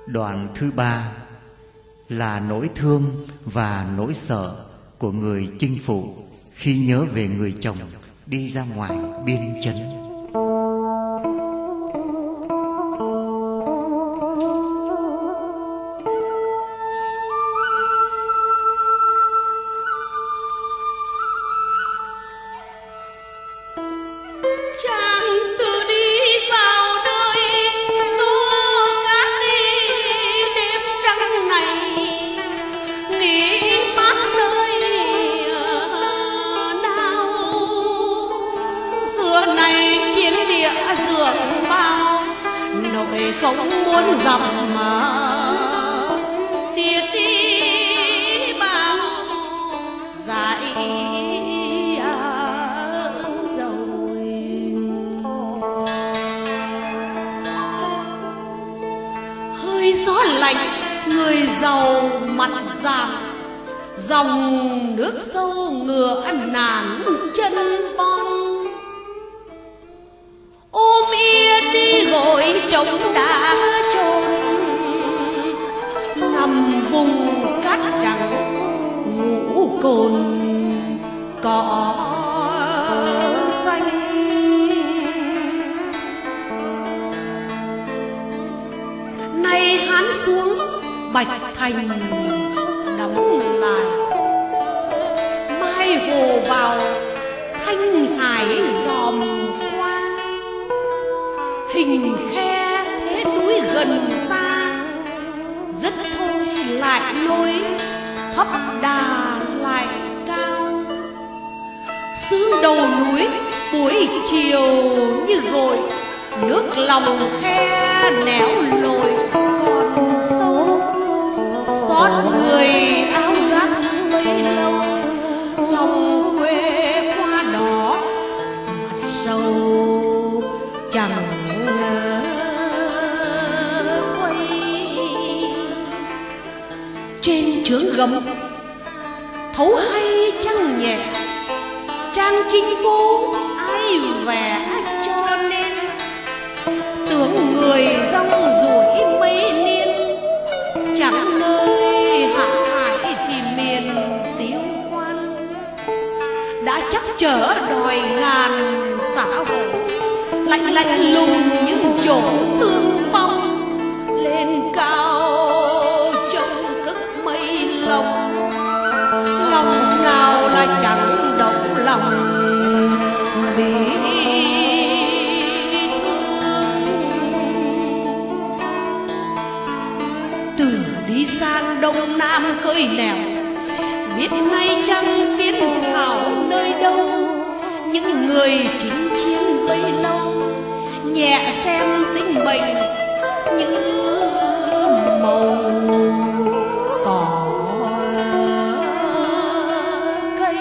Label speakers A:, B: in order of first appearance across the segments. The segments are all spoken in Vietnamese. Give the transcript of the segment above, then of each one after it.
A: Đoạn thứ ba là nỗi thương và nỗi sợ của người chinh phụ khi nhớ về người chồng đi ra ngoài biên chấn.
B: Không muốn dặm mà xiết đi bao dại rồi. Hơi gió lạnh người giàu mặt giảm, dòng nước sâu ngựa nản chân bon. Ôm yên đi gội trống đã trôn, nằm vùng cát trắng ngủ cồn cỏ xanh. Nay hán xuống Bạch Thành đóng lại, mai hồ vào Thanh Hải dòm qua. Hình khe thế núi gần xa, rất thôi lại nối thấp đà lại cao. Sương đầu núi buổi chiều như gội, nước lòng khe nẻo lội còn sâu. Xót người áo dắt bấy lâu, lòng quê qua đó mặt sâu chẳng ngờ quay. Trên trướng gấm thấu hay trăng nhẹ, trang chính phố ai vẽ cho nên. Tướng người rong ruổi mấy niên, chẳng nơi hạ hải thì miền Tiêu Quan. Đã chắc trở đòi ngàn xã hội, lạnh lạnh lùng những chỗ sương phong. Lên cao trông cất mây lồng, lòng nào là chẳng động lòng vì từ đi sang đông nam khơi nẻo, biết nay chăng tiến thảo nơi đâu. Những người chính chiến bấy lâu, nhẹ xem tính bệnh như màu cỏ cây.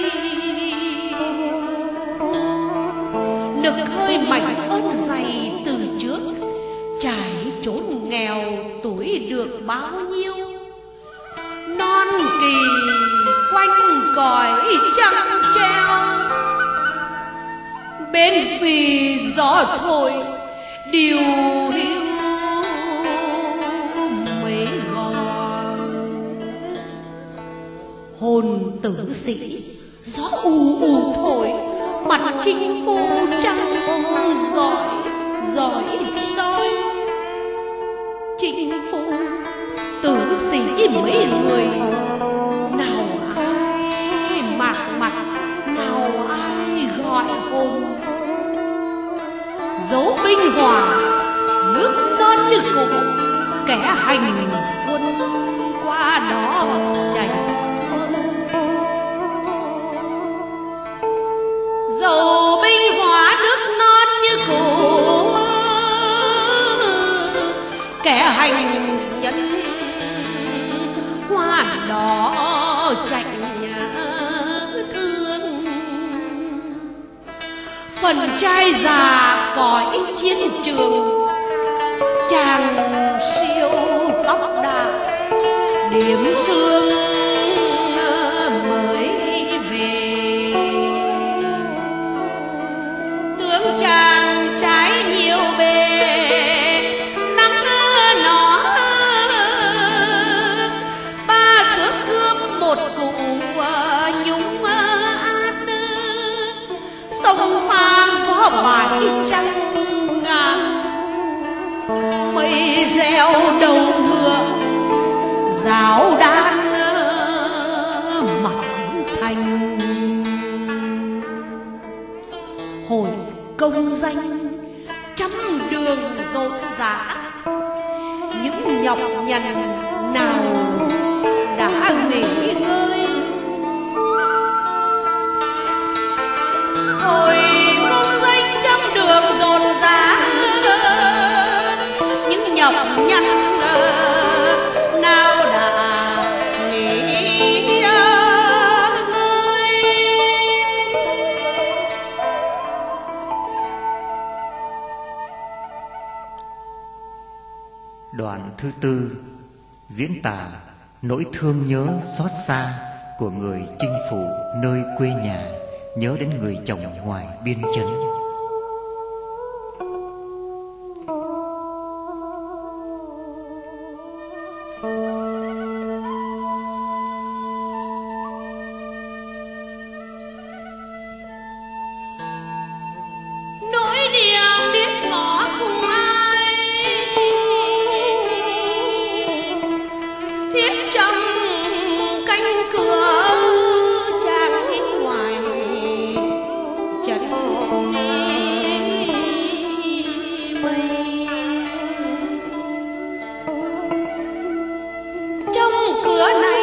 B: Nực hơi mảnh ơn dày từ trước, trải chốn nghèo tuổi được bao nhiêu. Non kỳ quanh cõi trăng treo, bên phì gió thổi điều hiu mấy gò. Hồn tử sĩ gió u u thổi, mặt chinh phu trăng giỏi giỏi soi. Chinh phu tử sĩ mấy người, nào ai mạc mặt, nào ai gọi hồn. Dấu binh hỏa nước non như cũ, kẻ hành quân qua đó chạy thôn. Dấu binh hỏa nước non như cũ, kẻ hành nhân qua đó chạy thương. Phần trai già cõi chiến trường, chàng siêu tóc đà điểm sương mới về. Tướng chàng trái nhiều bề, nắng nó mây reo đầu ngựa, giáo đan mặt thành. Hồi công danh trăm đường rộn rã, những nhọc nhằn nào đã nghỉ ngơi. Hồi công danh trăm đường rộn rã, những nhọc nhằn nào đã nghỉ ngơi.
A: Đoạn thứ tư diễn tả nỗi thương nhớ xót xa của người chinh phụ nơi quê nhà, nhớ đến người chồng ngoài biên chấn.
B: Nỗi niềm biết ngỏ không ai, thiết trong cánh cửa trang ngoài trần mây. Trong cửa này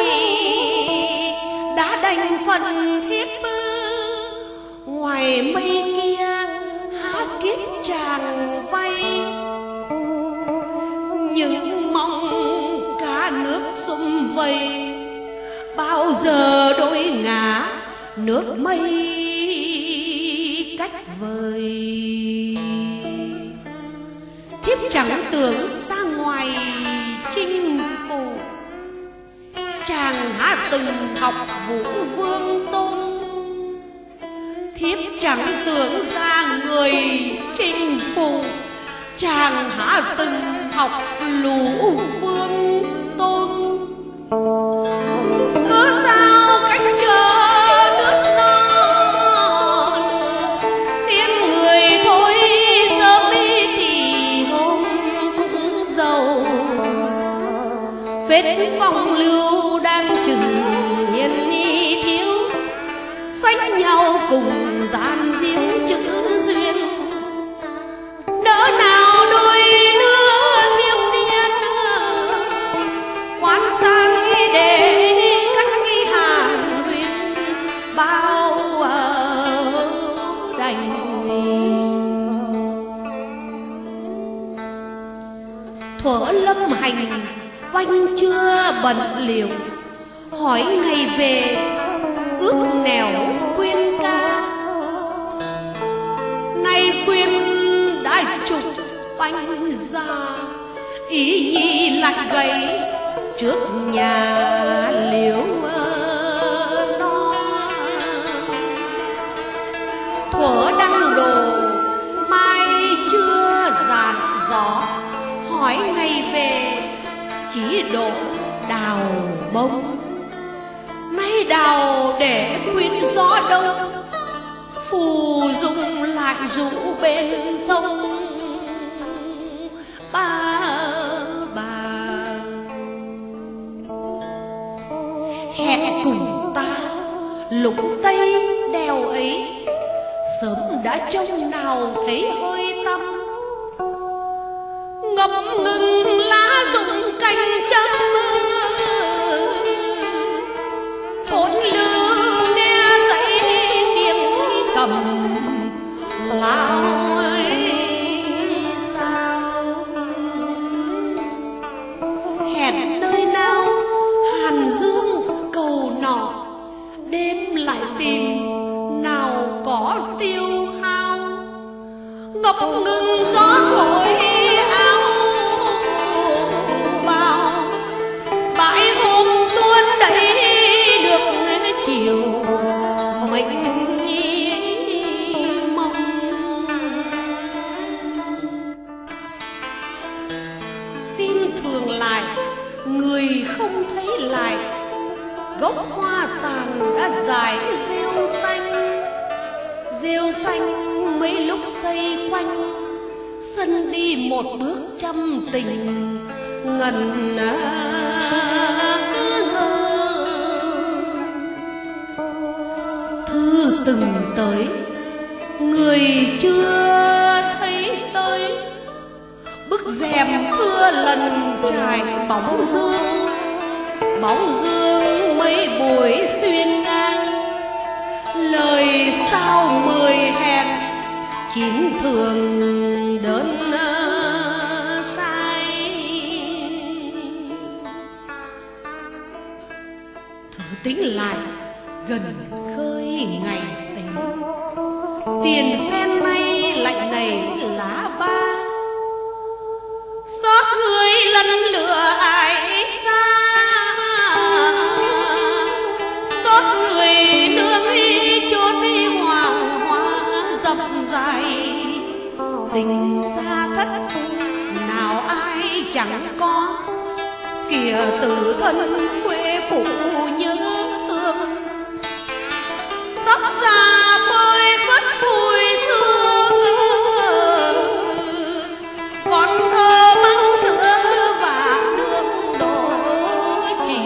B: đã đành phần thiếp, ngoài mây kia há kiếp chàng vay. Nhưng mong cả nước sum vầy, bao giờ đôi ngả nước mây cách vời. Thiếp chẳng tưởng ra ngoài chinh phủ, chàng há từng học Vũ Vương Tôn. Thiếp chẳng tưởng ra người chinh phủ, chàng há từng học Lũ Vương Tôn. Cớ sao cách chờ nước non, khiến người thôi sớm đi thì hôm cũng giàu. Phết phong lưu đang chừng hiền ni thiếu, sánh nhau cùng gian diếu chữ duyên. Đỡ nào đôi lứa thiếu niên, quan sang để cách hàng huyền bao đành. Thuở lâm hành oanh chưa bận liều, hỏi ngày về ước nẻo quyên ca. Nay quyên đã trục oanh ra, ý nhi lại gầy trước nhà liễu lo. Thuở đăng đồ mai chưa dàn gió, hỏi ngày về chỉ độ đào bông. Nay đào để khuyên gió đông, phù dung lại rủ bên sông Ba Bà. Hẹn cùng ta lũng tây đèo ấy, sớm đã trông nào thấy hơi tăm. Ngập ngừng lá rụng cành trăm, thốn lư nghe dãy tiếng cầm lao sao. Hẹn nơi nào hàn dương cầu nọ, đêm lại tìm nào có tiêu hao. Ngập ngừng gió thổi áo bào, bãi hôm tuôn đẩy được chiều mình mong. Tin thường lại người không thấy lại, gốc hoa tàn đã dài rêu xanh. Rêu xanh mấy lúc xây quanh, sân đi một bước trăm tình ngần thư từng tới người chưa thấy tới, bức rèm thưa lần trải bóng dương mấy buổi xuyên ngang, lời sao 10 hẹn 9 thường đơn sai. Thử tính lại gần khơi ngày tình, tiền sen nay lạnh này lá ba, xót người lần lửa ai xa, xót người nương y trốn đi hoàng hoa dập dài. Tình xa thất nào ai chẳng có, kìa tử thân quê phụ nhớ thương, tóc già phơi phất bụi sương, con thơ băng sữa và nước đổ trì.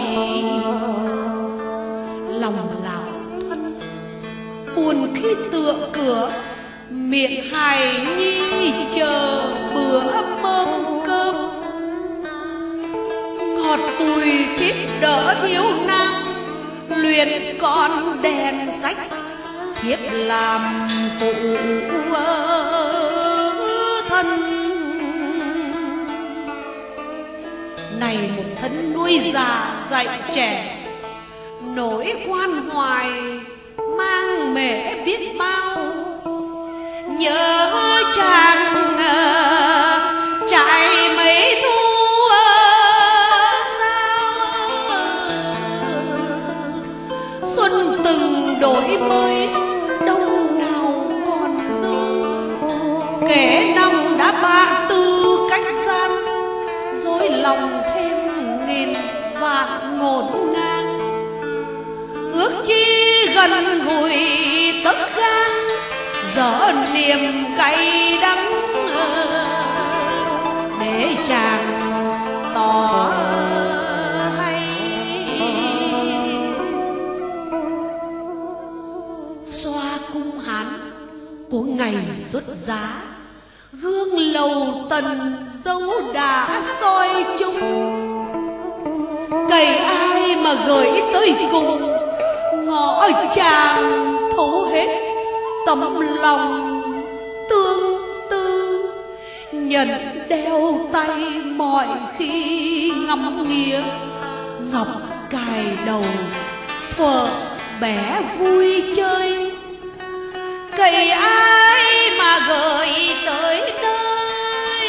B: Lòng lão thân buồn khi tựa cửa, miệng hài nhi chờ bữa mâm cơm, ngọt bùi thiếp đỡ hiếu nam, luyện con đèn sách thiếp làm phụ thân. Này một thân nuôi già dạy trẻ, nỗi quan hoài mang mẹ biết bao, nhớ chàng trải mấy thu sao, xuân từng đổi mới đông nào còn dư, kẻ năm đã ba tư cách gian, dối lòng thêm nghìn vạn ngổn ngang, ước chi gần gũi tất gan, dở niềm cay đắng để chàng tỏ hay. Xoa cung hán của ngày xuất giá, gương lầu tần dấu đã soi chung, cày ai mà gửi tới cùng, ngõ chàng thấu hết tấm lòng tương tư, nhận đeo tay mọi khi ngắm nghía, ngọc cài đầu thuở bé vui chơi, cày ai mà gửi tới nơi,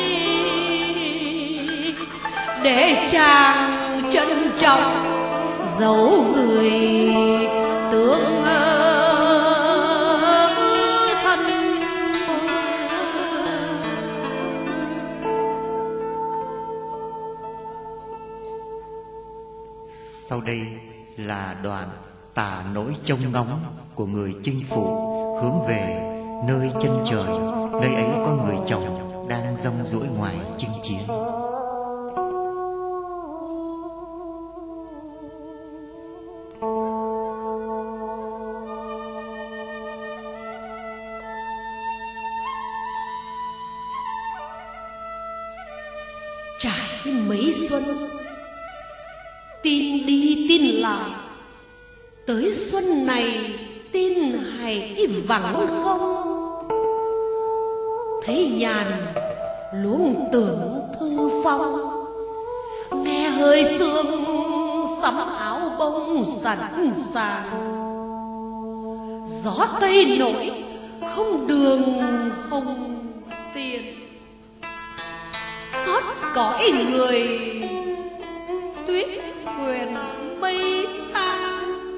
B: để chàng trân trọng dấu người tương thân.
A: Sau đây là đoạn tả nỗi trông ngóng của người chinh phụ hướng về nơi chân trời, nơi ấy có người chồng đang rong ruổi ngoài chinh chiến.
B: Trải mấy xuân tin đi tin lại, tới xuân này tin hay vắng không, thấy nhàn luống tưởng thư phong, nghe hơi sương sắm áo bông sẵn sàng, gió tây nổi không đường không tiền, xót cõi người tuyết quyền mây xa,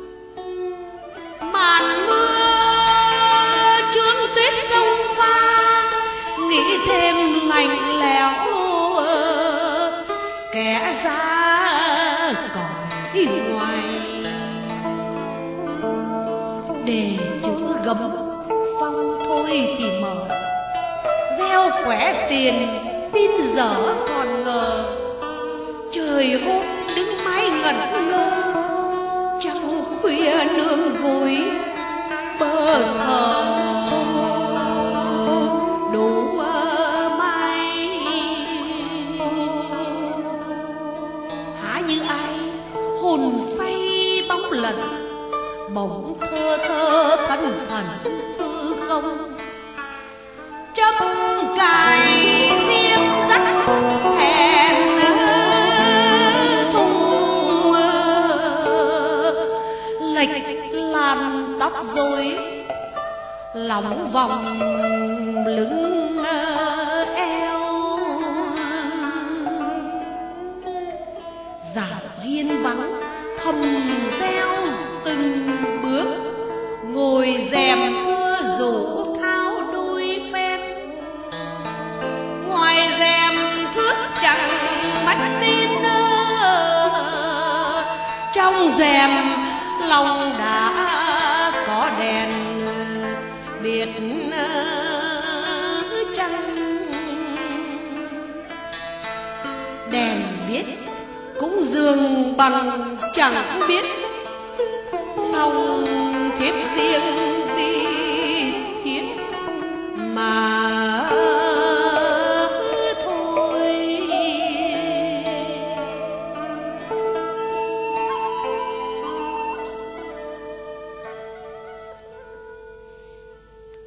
B: màn mưa trướng tuyết sông pha, nghĩ thêm lạnh lẽo kẻ ra cõi ngoài, để chữ gấm phong thôi thì mở, gieo gieo quẻ tiền tin dở còn ngờ. Trời hôm đứng mái ngẩn ngơ, trăng khuya nương vùi bơ thờ đủ mai. Há như ai hồn say bóng lần, bỗng thơ thơ thân thần hư không. Trâm cài xiêm dắt thèn thung, lệch làn tóc rối lóng vòng lưng eo. Dạo hiên vắng thầm reo từng bước, ngồi rèm thưa rủ tháo đôi phen. Ngoài rèm thước chẳng mách tin, trong rèm lòng đã có đèn biệt trăng. Đèn biết cũng dường bằng chẳng biết lòng thiếp riêng